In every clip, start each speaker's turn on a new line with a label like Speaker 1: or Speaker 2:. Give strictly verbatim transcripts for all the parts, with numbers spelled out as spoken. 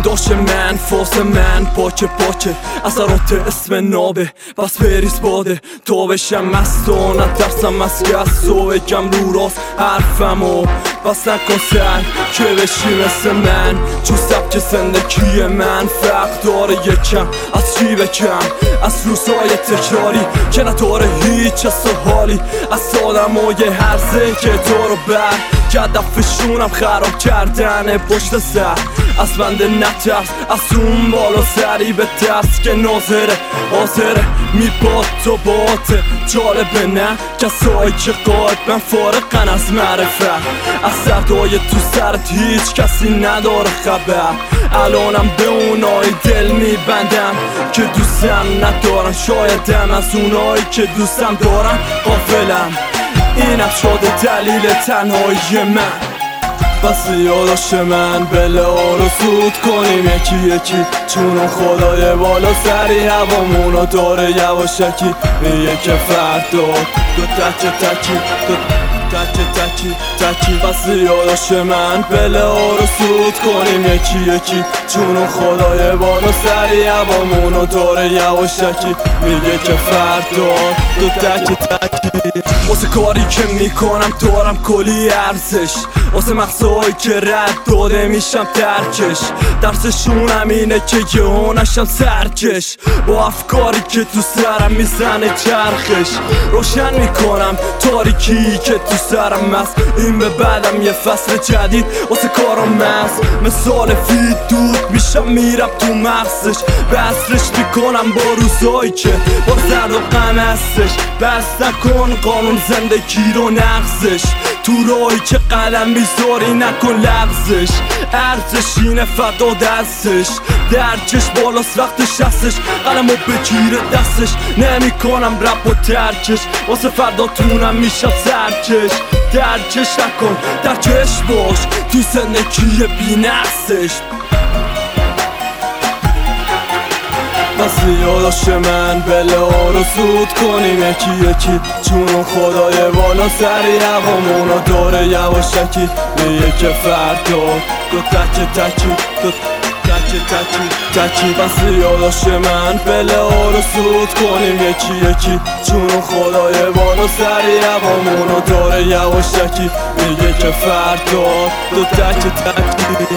Speaker 1: داشت من فاس من پاکه پاکه اثرات اسم نابه بس بریز باده تا بشم مستان نترسم از کس و بگم رو راست حرفمو بس نکن سر که بشی مثل من چون سبک زندگی من فرق داره یکم از چی بکم از روزهای تکراری که نداره هیچ حس و حالی از آدمای هرزه که تو رو بر که هدفشونم خراب کردن پشت سر از بنده نترس از اون بالا سری به ترس که ناظره حاضره میباد تو باته جالبه نه کسایی که قاعد من فارقن از معرفت از سردای تو سرت هیچ کسی نداره خبر الانم به اونای دل میبندم که دوستم ندارن شایدم از اونایی که دوستم دارن غافلم اینم شده دلیل تنهایی من بس یاداش من بله رو سود کنیم یکی یکی چون اون خدای بالا سری هوامونو داره یواشکی میگه که فردا دو تکی تکی دو تکی تکی تکی بس یاداش من بله رو سود کنیم یکی یکی چون اون خدای بالا سری هوامونو داره یواشکی میگه که فردا دو تکی تکی واسه کاری که میکنم دارم کلی ارزش واسه مقصدهایی که رد داده میشم ترکش درسشونم اینه که یهو نشم سرکش با افکاری که تو سرم میزنه چرخش روشن میکنم تاریکی که تو سرم است این به بعدم یه فصل جدید واسه کارم است مثال فید دود میشم میرم تو مغزش بسرش میکنم با روزایی که با زرد و غم هستش بس نکن قانون زندگی رو نقصش تو راهی که قلم بیزاری نکن لغزش ارزش اینه فدا دستش درکش بالاست وقتش هستش قلمو بگیره دستش نمی کنم رپ و ترکش واسه فرداتونم میشم سرکش درکش نکن درکش باش تو زندگی بی نقصش بس یاداش من بله رو سود کنیم یکی یکی چون اون خدای بالا سری هوامونو داره یواشکی میگه که فردا دو تکی تکی دو تکی تکی تکی بس یاداش من بله رو سود کنیم یکی یکی چون اون خدای بالا سری هوامونو داره یواشکی میگه که فردا دو تکی تکی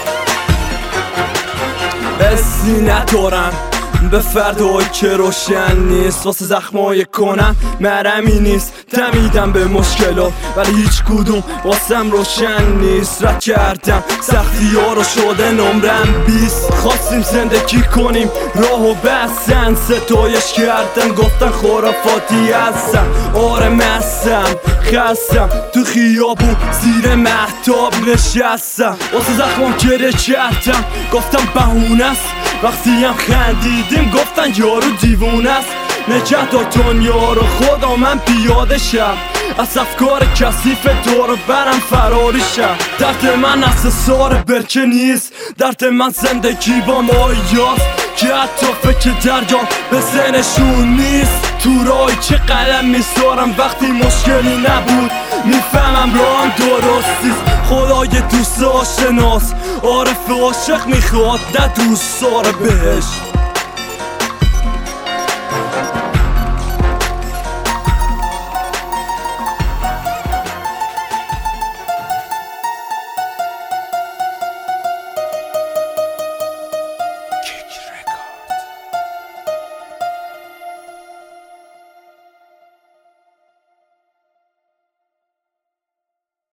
Speaker 1: بسی ندارم به فردایی که روشن نیست واسه زخمای کنم مرمی نیست تمیدم به مشکلات ولی هیچ کدوم واسم روشن نیست رد کردم سختی ها رو شده نمرم بیست خواستیم زندگی کنیم راهو بستن ستایش کردن گفتن خرافاتی هستم آره مستم خستم تو خیابون زیر مهتاب نشستم واسه زخمام گره کردم گفتم بهونه است وقتی هم خندیدیم گفتن یارو دیوونه است نگه دار دنیا رو خدا من پیاده شم از افکار کثیف دور برم فراری شم درد من از سار برکه نیست درد من زندگی با مایاست که حتی فکر دریا به ذهنشون نیست تو راهی که قلم میسارم وقتی مشکلی نبود میفهمم راهم درستیست خدای دوست آشناس عارف عاشق میخواد نه دوست داره بهش